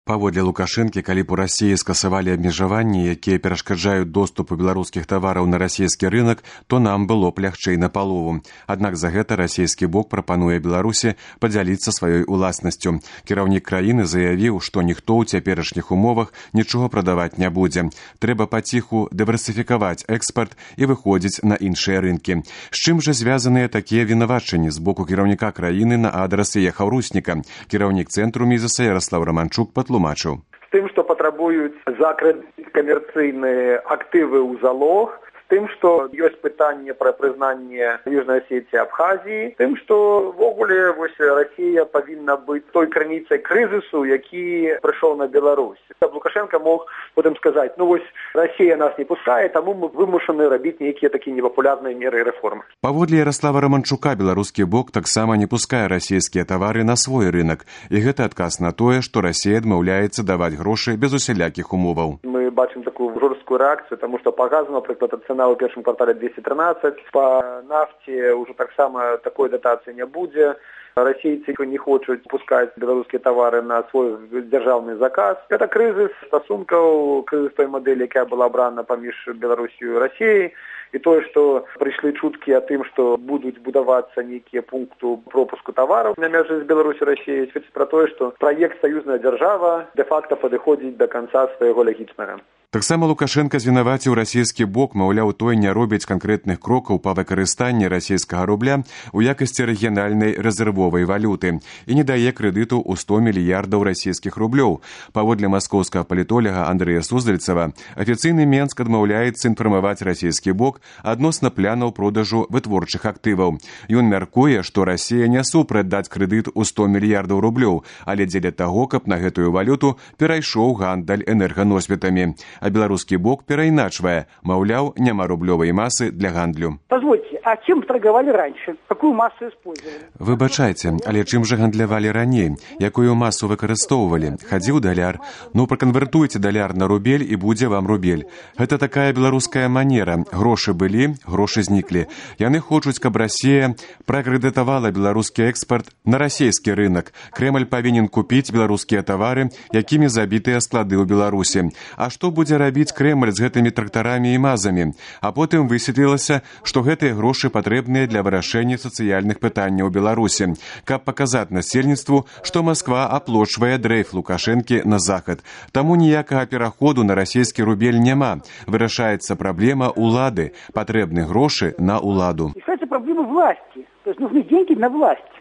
Паводле Лукашэнкі, калі б у Расіі скасавалі абмежаванні, якія перашкаджаюць доступу беларускіх тавараў на расійскі рынак, то нам было б лягчэй напалову. Аднак за гэта расійскі бок прапануе Беларусі падзяліцца сваёй уласнасцю. Кіраўнік краіны заявіў, што ніхто ў цяперашніх умовах нічога прадаваць не будзе. Трэба паціху дыверсіфікаваць экспарт і выходзіць на іншыя рынкі. З чым жа звязаныя такія вінавачанні з боку кіраўніка краіны на адрас яе хаўрусніка? Кіраўнік цэнтру Мізаса Ярослав Романчук патлумачыў. З тым, што патрабуюць за крэдыт камерцыйныя актывы ў залог, з тым, што ёсць пытанне пра прызнанне Южнай Асетіі, Абхазіі, тым, што ввогуле Расія павінна быць той крыніцай крызісу, які прыйшоў на Беларусь. Лукашенко мог потым сказаць, Расія нас не пускае, таму мы вымушаны рабіць нейкія такія непапулярныя меры і рэформы. Паводле Ярослава Романчука, беларускі бок таксама не пускае расійскія тавары на свой рынок. І гэта адказ на тое, што Расія адмаўляецца даваць грошы без усялякіх умоваў. Мы бачым такую жорсткую рэакцыю, таму што па газу, напрыклад, цана ў першым квартале 213, па нафце ўжо таксама такой датацыі не будзе. Расійцы не хочуць пускаць беларускія тавары на свой дзяржаўны заказ. Гэта крызіс стасункаў, крызіс той мадэлі, якая была абрана паміж Беларусію і Расіяй. І тое, што прыйшлі чуткі о тым, што будуць будавацца нейкія пункты пропуску тавараў на мяжы з Беларусі і Расіяй, сведчыць пра тое, што праект «Саюзная дзяржава» дэ-факта падыходзіць да канца свайго лагічнага. Таксама Лукашенка звінаваціў расійскі бок, маўляў, той не робіць канкрэтных крокаў па выкарыстанні расійскага рубля ў якасці рэгіянальнай рэзервовай валюты і не дае крэдыту ў 100 мільярдаў расійскіх рублёў. Паводле маскоўскага палітолага Андрэя Суздальцава, афіцыйны Менск адмаўляецца інфармаваць расійскі бок адносна планаў продажу вытворчых актываў. Ён мяркуе, што Расія не супраць даць крэдыт у 100 мільярдаў рублёў, але дзеля таго, каб на гэтую валюту перайшоў гандаль энерганосьбітамі. А беларускі бок перайначвае, маўляў, няма рублёвай масы для гандлю. Позвольте, а чем торговали раньше? Какую массу использовали? Выбачайце, але чым жа гандлявалі раней? Якую масу выкарыстоўвалі? Хадзіў даляр. Праканвертуйце даляр на рубель і будзе вам рубель. Гэта такая беларуская манера. Грошы былі, грошы зніклі. Яны хочуць, каб Расія пракрэдытавала беларускі экспарт на расійскі рынок. Крэмль павінен купіць беларускія тавары, якімі забітыя склады ў Беларусі. А што будзе рабіць Крэмль з гэтымі трактарамі і мазамі? А потым высветлілася, што гэтыя грошы патрэбныя для вырашэння сацыяльных пытанняў у Беларусі, каб паказаць насельніцтву, што Масква аплочвае дрэйф Лукашэнкі на захад. Таму ніякага пераходу на расійскі рубель няма. Вырашаецца праблема улады. Патрэбны грошы на уладу. Решается проблема власти. То есть нужны деньги на власть.